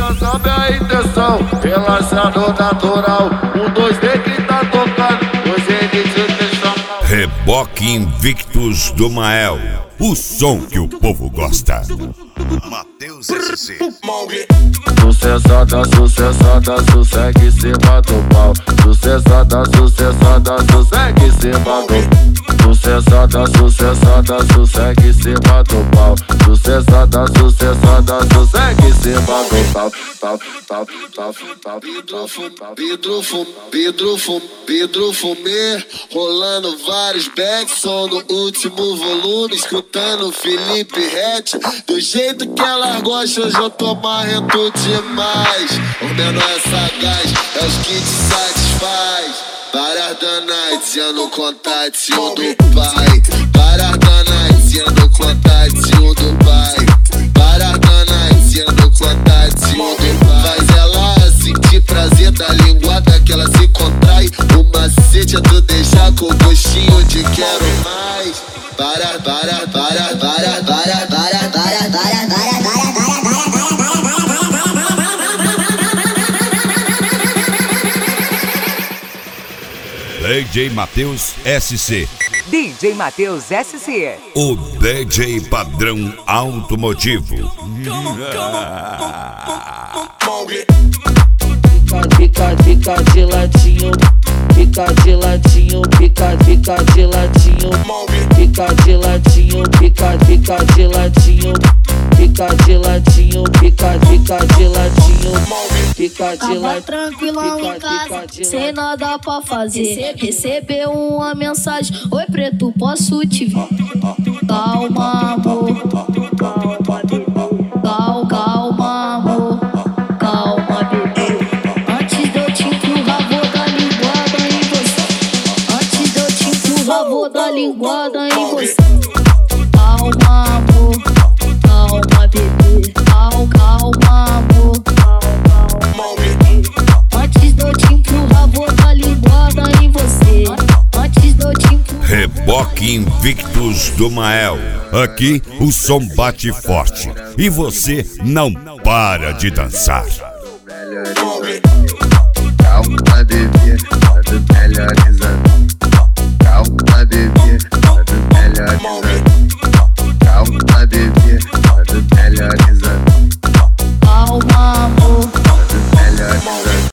Essa sabe a intenção, relaxado natural. 1, 2, 3 que tá tocando, hoje é de deixar. Reboque Invictus do Mael, o som que o povo gosta. Matheus SC. Sucessada, sucessada, sossegue em cima do pau. Sucessada, sucessada, sossegue em cima do. Sucessada, sucessada, sossegue em cima do pau. Sucessada, sucessada, sossegue em cima do pau. Pedro Fumê, rolando vários backs, som no último volume, escutando Felipe Rett. Do jeito que elas gostam, hoje eu tô marrento demais. O menor é sagaz, é os que te satisfaz. Várias danaites, eu no contatinho do pai. Várias danaites, eu no contatinho do pai. Várias danaites, eu no contatinho do pai. Faz ela sentir prazer da linguada que ela se contrai. O macete é tu deixar com gostinho de quero mais. Várias, várias, várias, várias, várias, várias, várias, várias, várias, várias. DJ Matheus SC. DJ Matheus SC. O DJ padrão automotivo. Fica de ladinho, fica de ladinho, fica de ladinho, fica de ladinho, fica de ladinho, fica de ladinho, fica de ladinho, fica de ladinho. Tava tranquilão em casa, sem nada pra fazer. Recebeu uma mensagem: oi preto, posso te ver? Calma amor, calma amor, calma bebê. Antes de eu te empurrar, vou dar linguada em você. Antes de eu te empurrar, vou dar linguada em você. Calma amor, calma bebê. Calma amor, calma bebê. Antes de eu te empurrar, vou dar linguada em você. Antes de eu te empurrar. Reboque Invictus do Mael. Aqui o som bate forte e você não para de dançar. Calma, bebê, faz o melhor.